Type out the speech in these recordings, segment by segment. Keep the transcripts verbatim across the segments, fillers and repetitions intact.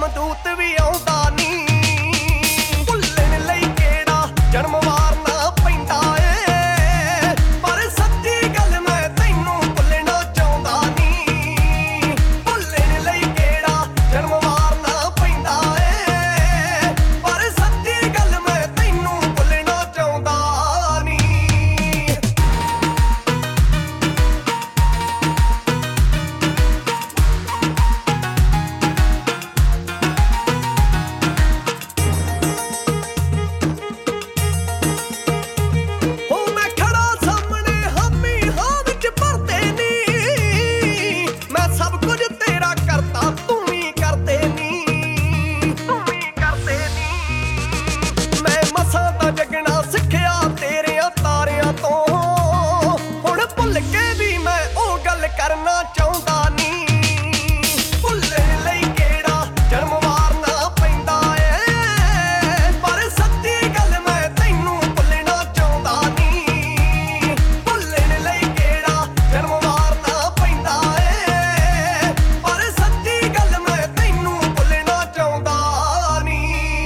ਜਮਦੂਤ ਵੀ ਆਉਂਦਾ ਨੀ। ਭੁੱਲਣ ਲਈ ਕਿਹੜਾ ਜਨਮ ਵਾਰਨਾ ਪੈਂਦਾ ਏ, ਪਰ ਸੱਚੀ ਗੱਲ ਮੈਂ ਤੈਨੂੰ ਭੁੱਲਣਾ ਚਾਹੁੰਦਾ ਨੀ। ਭੁੱਲਣ ਲਈ ਕਿਹੜਾ ਜਨਮ ਵਾਰਨਾ ਪੈਂਦਾ ਏ, ਪਰ ਸੱਚੀ ਗੱਲ ਮੈਂ ਤੈਨੂੰ ਭੁੱਲਣਾ ਚਾਹੁੰਦਾ ਨੀ। ਜਗਣਾ ਸਿੱਖਿਆ ਤੇਰਿਆਂ ਤਾਰਿਆਂ ਤੋਂ, ਹੁਣ ਭੁੱਲ ਕੇ ਵੀ ਮੈਂ ਉਹ ਗੱਲ ਕਰਨਾ ਚਾਹੁੰਦਾ ਨੀ। ਭੁੱਲਣ ਲਈ ਕਿਹੜਾ ਜਨਮ ਵਾਰਨਾ ਪੈਂਦਾ ਏ, ਪਰ ਸੱਚੀ ਗੱਲ ਮੈਂ ਤੈਨੂੰ ਭੁੱਲਣਾ ਚਾਹੁੰਦਾ ਨੀ। ਭੁੱਲਣ ਲਈ ਕਿਹੜਾ ਜਨਮ ਵਾਰਨਾ ਪੈਂਦਾ ਏ, ਪਰ ਸੱਚੀ ਗੱਲ ਮੈਂ ਤੈਨੂੰ ਭੁੱਲਣਾ ਚਾਹੁੰਦਾ ਨੀ।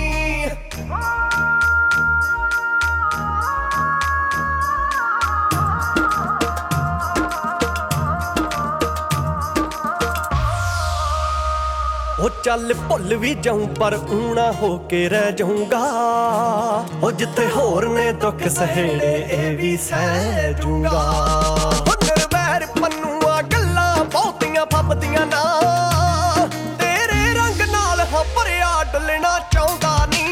ਉਹ ਚੱਲ ਭੁੱਲ ਵੀ ਜਾਊਂ ਪਰ ਊਣਾ ਹੋ ਕੇ ਰਹਿ ਜਾਊਂਗਾ। ਉਹ ਜਿੱਥੇ ਹੋਰ ਨੇ ਦੁੱਖ ਸਹੇੜੇ ਇਹ ਵੀ ਸਹਿ ਜੂੰਗਾ। ਉਹ ਨਿਰਵੈਰ ਪੰਨੂਆਂ ਗੱਲਾਂ ਬਹੁਤੀਆਂ ਫੱਬਦੀਆਂ ਨਾ, ਤੇਰੇ ਰੰਗ ਨਾਲ ਹਾਂ ਭਰਿਆ ਡੁੱਲਣਾ ਚਾਹੁੰਦਾ ਨੀ।